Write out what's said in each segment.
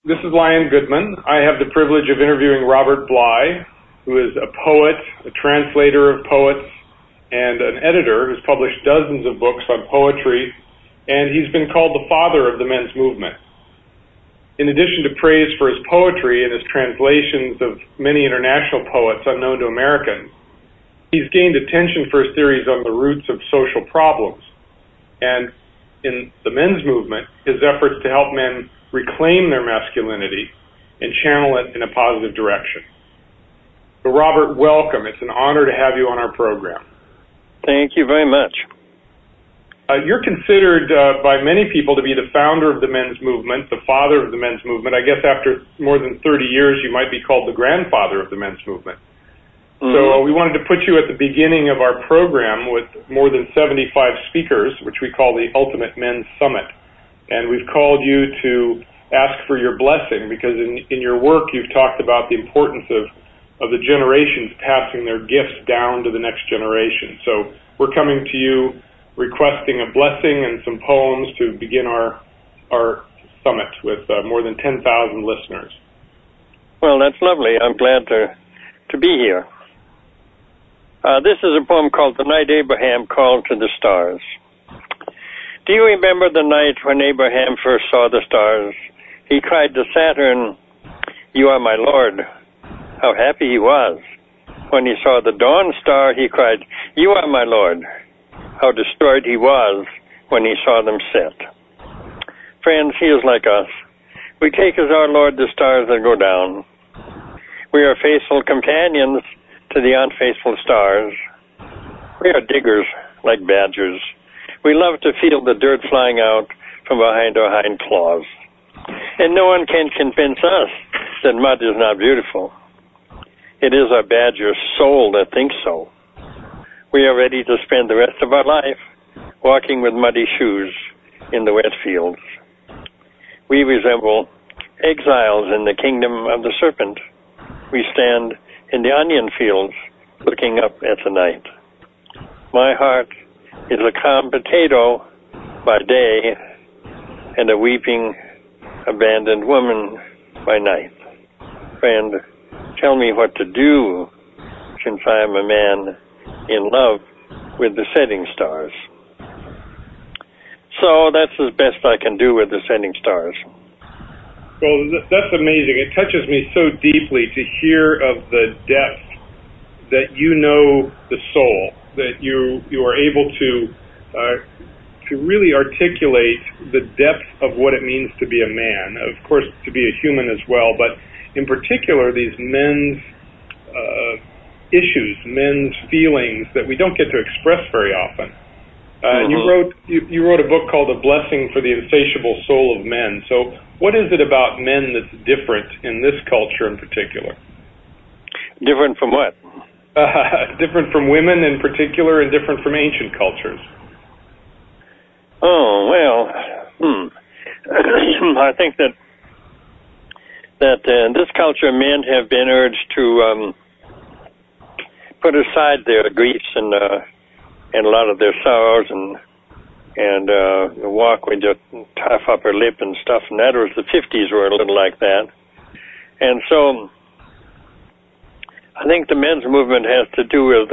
This is Lion Goodman. I have the privilege of interviewing Robert Bly, who is a poet, a translator of poets, and an editor who's published dozens of books on poetry, and he's been called the father of the men's movement. In addition to praise for his poetry and his translations of many international poets unknown to Americans, he's gained attention for his theories on the roots of social problems. And in the men's movement, his efforts to help men reclaim their masculinity and channel it in a positive direction. So Robert, welcome. It's an honor to have you on our program. Thank you very much. You're considered by many people to be the founder of the men's movement, the father of the men's movement. I guess after more than 30 years, you might be called the grandfather of the men's movement. Mm-hmm. So we wanted to put you at the beginning of our program with more than 75 speakers, which we call the Ultimate Men's Summit. And we've called you to ask for your blessing because in your work you've talked about the importance of the generations passing their gifts down to the next generation. So we're coming to you requesting a blessing and some poems to begin our summit with more than 10,000 listeners. Well, that's lovely. I'm glad to be here. This is a poem called The Night Abraham Called to the Stars. Do you remember the night when Abraham first saw the stars? He cried to Saturn, "You are my Lord." How happy he was. When he saw the dawn star, he cried, "You are my Lord." How destroyed he was when he saw them set. Friends, he is like us. We take as our Lord the stars that go down. We are faithful companions to the unfaithful stars. We are diggers like badgers. We love to feel the dirt flying out from behind our hind claws. And no one can convince us that mud is not beautiful. It is our badger soul that thinks so. We are ready to spend the rest of our life walking with muddy shoes in the wet fields. We resemble exiles in the kingdom of the serpent. We stand in the onion fields looking up at the night. My heart is a calm potato by day and a weeping, abandoned woman by night. Friend, tell me what to do, since I am a man in love with the setting stars. So that's as best I can do with the setting stars. Well, that's amazing. It touches me so deeply to hear of the depth that you know the soul, that you are able to really articulate the depth of what it means to be a man, of course to be a human as well, but in particular these men's issues, men's feelings that we don't get to express very often. And you wrote a book called A Blessing for the Insatiable Soul of Men. So what is it about men that's different in this culture in particular? Different from what? Different from women in particular and different from ancient cultures. Oh, well, I think that in this culture men have been urged to put aside their griefs and a lot of their sorrows and walk with your tough upper lip and stuff, and that was the 50s were a little like that. And so I think the men's movement has to do with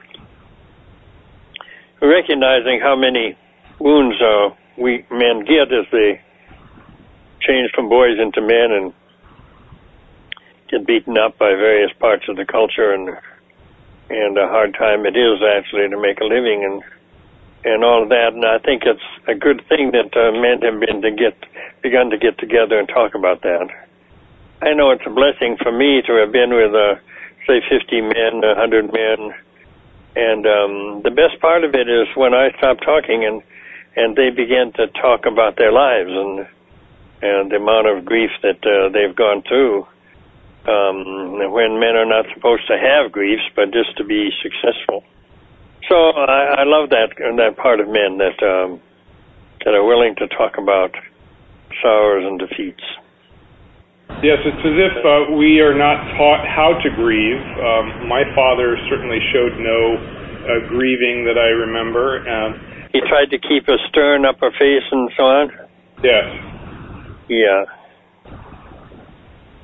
recognizing how many wounds we men get as they change from boys into men and get beaten up by various parts of the culture, and a hard time it is actually to make a living and all of that. And I think it's a good thing that men have begun to get together and talk about that. I know it's a blessing for me to have been with say 50 men, 100 men, and the best part of it is when I stop talking and they begin to talk about their lives and the amount of grief that they've gone through, when men are not supposed to have griefs but just to be successful. So I love that part of men that are willing to talk about sorrows and defeats. Yes, it's as if we are not taught how to grieve. My father certainly showed no grieving that I remember. He tried to keep a stern upper face and so on? Yes. Yeah.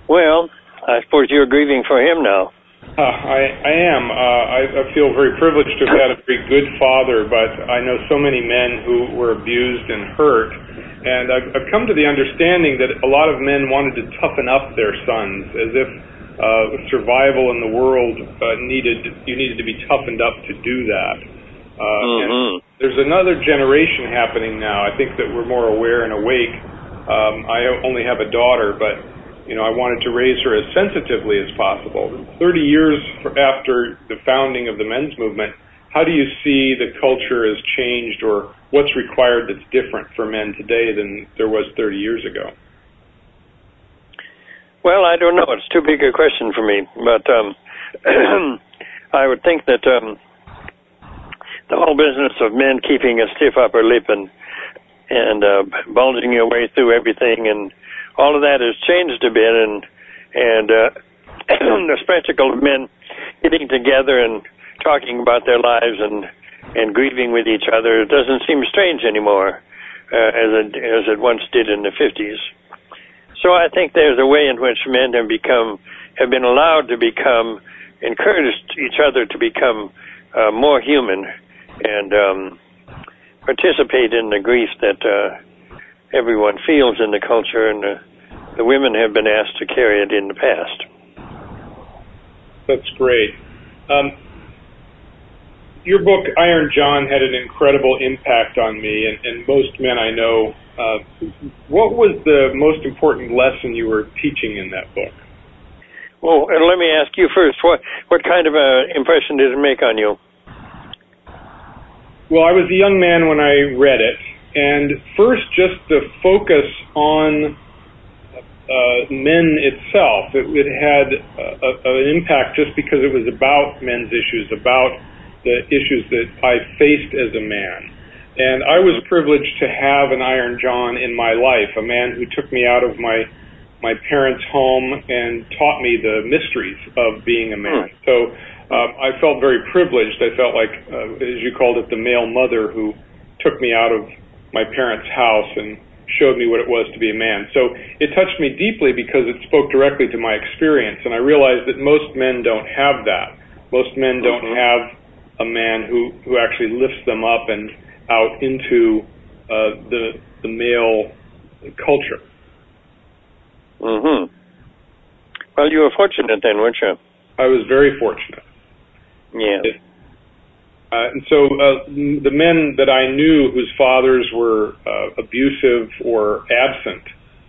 Well, I suppose you're grieving for him now. I am. I feel very privileged to have had a very good father, but I know so many men who were abused and hurt. And I've come to the understanding that a lot of men wanted to toughen up their sons, as if survival in the world you needed to be toughened up to do that. And there's another generation happening now. I think that we're more aware and awake. I only have a daughter, but I wanted to raise her as sensitively as possible. 30 years after the founding of the men's movement, how do you see the culture has changed, or what's required that's different for men today than there was 30 years ago? Well, I don't know. It's too big a question for me. But I would think that the whole business of men keeping a stiff upper lip and bulging your way through everything, and all of that has changed a bit, and the spectacle of men getting together and talking about their lives and grieving with each other doesn't seem strange anymore, as it once did in the 50s. So I think there's a way in which men have been allowed to encouraged each other to become more human and participate in the grief that everyone feels in the culture, and the women have been asked to carry it in the past. That's great. Your book, Iron John, had an incredible impact on me and most men I know. What was the most important lesson you were teaching in that book? Well, let me ask you first, what kind of impression did it make on you? Well, I was a young man when I read it, and first just the focus on men itself. It had an impact just because it was about men's issues, about the issues that I faced as a man. And I was privileged to have an Iron John in my life, a man who took me out of my parents' home and taught me the mysteries of being a man. So I felt very privileged. I felt like, as you called it, the male mother who took me out of my parents' house and showed me what it was to be a man. So it touched me deeply because it spoke directly to my experience, and I realized that most men don't have that. Most men don't have a man who actually lifts them up and out into the male culture. Well, you were fortunate then, weren't you? I was very fortunate. Yeah. And so the men that I knew whose fathers were abusive or absent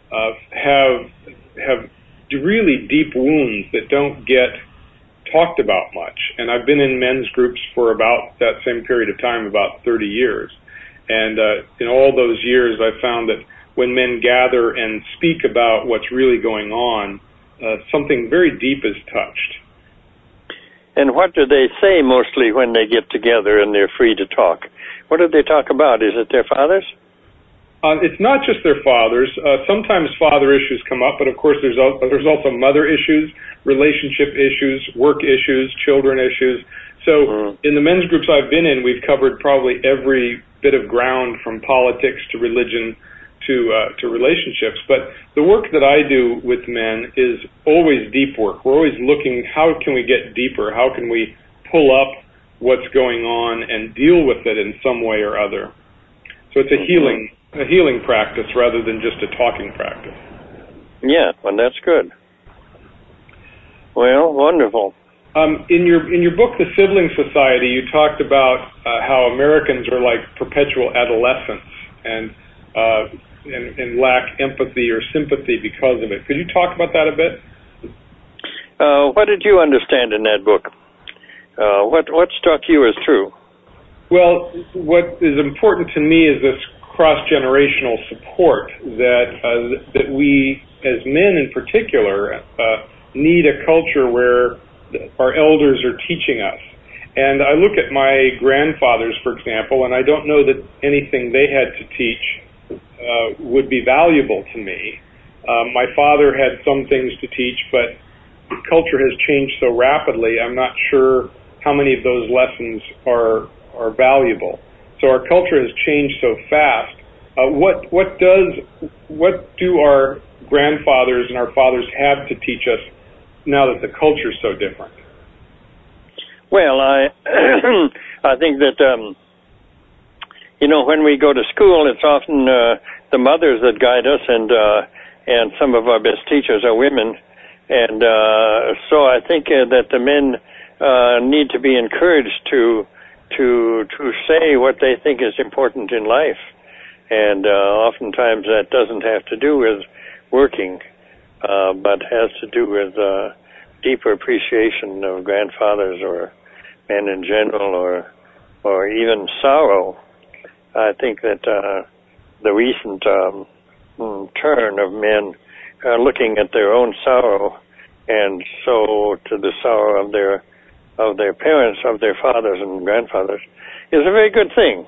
have really deep wounds that don't get talked about much. And I've been in men's groups for about that same period of time, about 30 years. And in all those years, I've found that when men gather and speak about what's really going on, something very deep is touched. And what do they say mostly when they get together and they're free to talk? What do they talk about? Is it their fathers? It's not just their fathers. Sometimes father issues come up, but of course there's also mother issues, relationship issues, work issues, children issues. So in the men's groups I've been in, we've covered probably every bit of ground from politics to religion to relationships. But the work that I do with men is always deep work. We're always looking, how can we get deeper? How can we pull up what's going on and deal with it in some way or other? So it's a healing practice rather than just a talking practice. Yeah, well, that's good. Well, wonderful. In your book, The Sibling Society, you talked about how Americans are like perpetual adolescents and lack empathy or sympathy because of it. Could you talk about that a bit? What did you understand in that book? What struck you as true? Well, what is important to me is this cross-generational support that we, as men in particular, need a culture where our elders are teaching us. And I look at my grandfathers, for example, and I don't know that anything they had to teach would be valuable to me. My father had some things to teach, but culture has changed so rapidly, I'm not sure how many of those lessons are valuable. So our culture has changed so fast. What do our grandfathers and our fathers have to teach us now that the culture's so different? Well, I think that, when we go to school, it's often the mothers that guide us, and some of our best teachers are women. And so I think that the men need to be encouraged to say what they think is important in life. And oftentimes that doesn't have to do with working, but has to do with deeper appreciation of grandfathers or men in general, or even sorrow. I think that the recent turn of men looking at their own sorrow, and so to the sorrow of their parents, of their fathers and grandfathers, is a very good thing.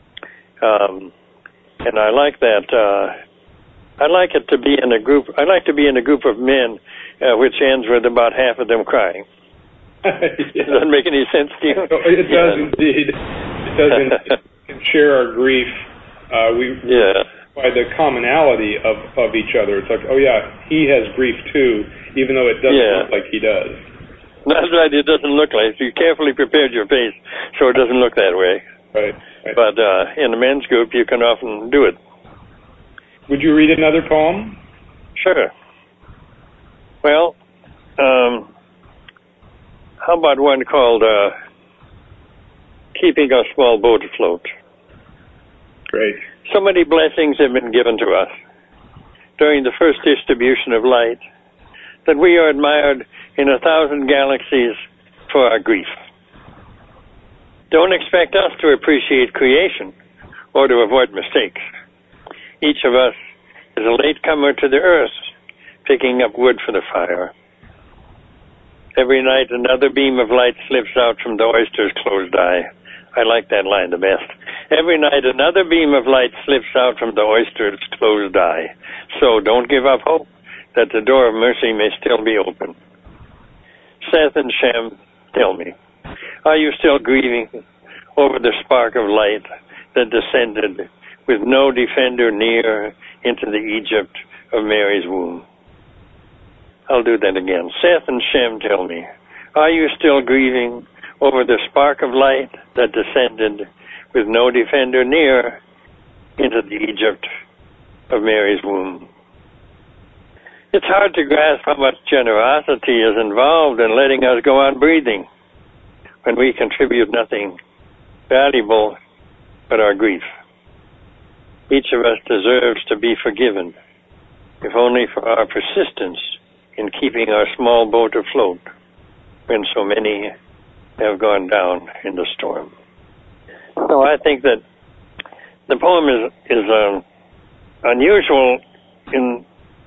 And I like that. I like it to be in a group. I like to be in a group of men, which ends with about half of them crying. Yeah. Does that make any sense to you? It does indeed. It does indeed. We can share our grief. By the commonality of each other. It's like, oh yeah, he has grief too, even though it doesn't look like he does. That's right. It doesn't look like. You carefully prepared your face so it doesn't look that way. Right. But in a men's group, you can often do it. Would you read another poem? Sure. Well, how about one called Keeping Our Small Boat Afloat? Great. So many blessings have been given to us during the first distribution of light that we are admired in 1,000 galaxies for our grief. Don't expect us to appreciate creation or to avoid mistakes. Each of us is a latecomer to the earth, picking up wood for the fire. Every night another beam of light slips out from the oyster's closed eye. I like that line the best. Every night another beam of light slips out from the oyster's closed eye. So don't give up hope that the door of mercy may still be open. Seth and Shem, tell me, are you still grieving over the spark of light that descended with no defender near into the Egypt of Mary's womb? I'll do that again. Seth and Shem, tell me, are you still grieving over the spark of light that descended with no defender near into the Egypt of Mary's womb? It's hard to grasp how much generosity is involved in letting us go on breathing when we contribute nothing valuable but our grief. Each of us deserves to be forgiven, if only for our persistence in keeping our small boat afloat when so many have gone down in the storm. So I think that the poem is unusual in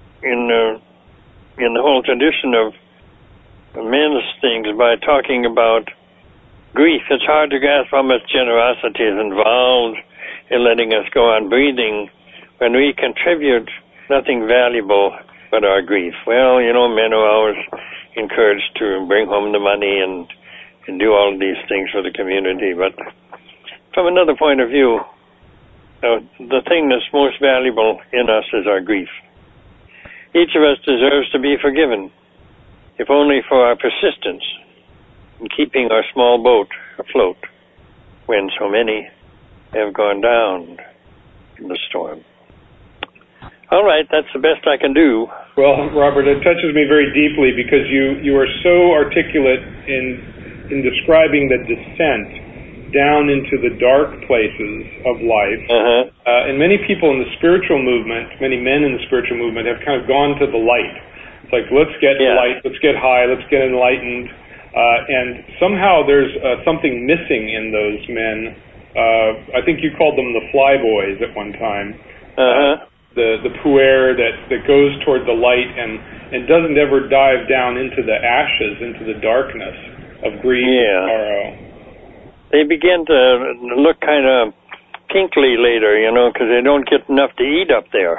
the whole tradition of men's things by talking about grief. It's hard to grasp how much generosity is involved in letting us go on breathing when we contribute nothing valuable but our grief. Well, men are always encouraged to bring home the money and do all of these things for the community. But from another point of view, the thing that's most valuable in us is our grief. Each of us deserves to be forgiven, if only for our persistence in keeping our small boat afloat when so many have gone down in the storm. All right, that's the best I can do. Well, Robert, it touches me very deeply because you are so articulate in describing the descent down into the dark places of life. And many people in the spiritual movement, many men in the spiritual movement have kind of gone to the light. It's like, let's get light, let's get high, let's get enlightened. And somehow there's something missing in those men. I think you called them the flyboys at one time. The puer that goes toward the light and doesn't ever dive down into the ashes, into the darkness of grief and sorrow. They begin to look kind of kinkly later, because they don't get enough to eat up there.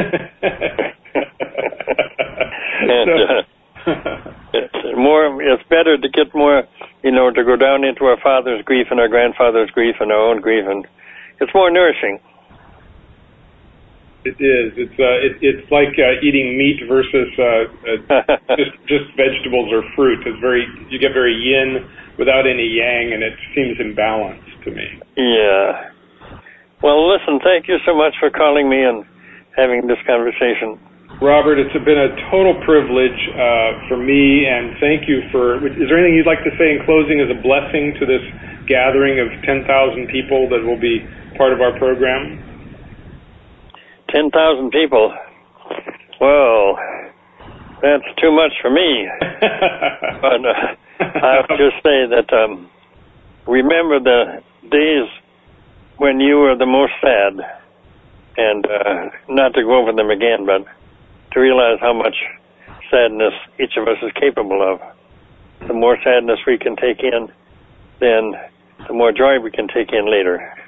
It's better to get more, to go down into our father's grief and our grandfather's grief and our own grief, and it's more nourishing. It is. It's like eating meat versus just vegetables or fruit. You get very yin without any yang, and it seems imbalanced to me. Yeah. Well, listen, thank you so much for calling me and having this conversation. Robert, it's been a total privilege for me, and thank you for... Is there anything you'd like to say in closing as a blessing to this gathering of 10,000 people that will be part of our program? 10,000 people. Well, that's too much for me. But I would just say that remember the days when you were the most sad, and not to go over them again, but to realize how much sadness each of us is capable of. The more sadness we can take in, then the more joy we can take in later.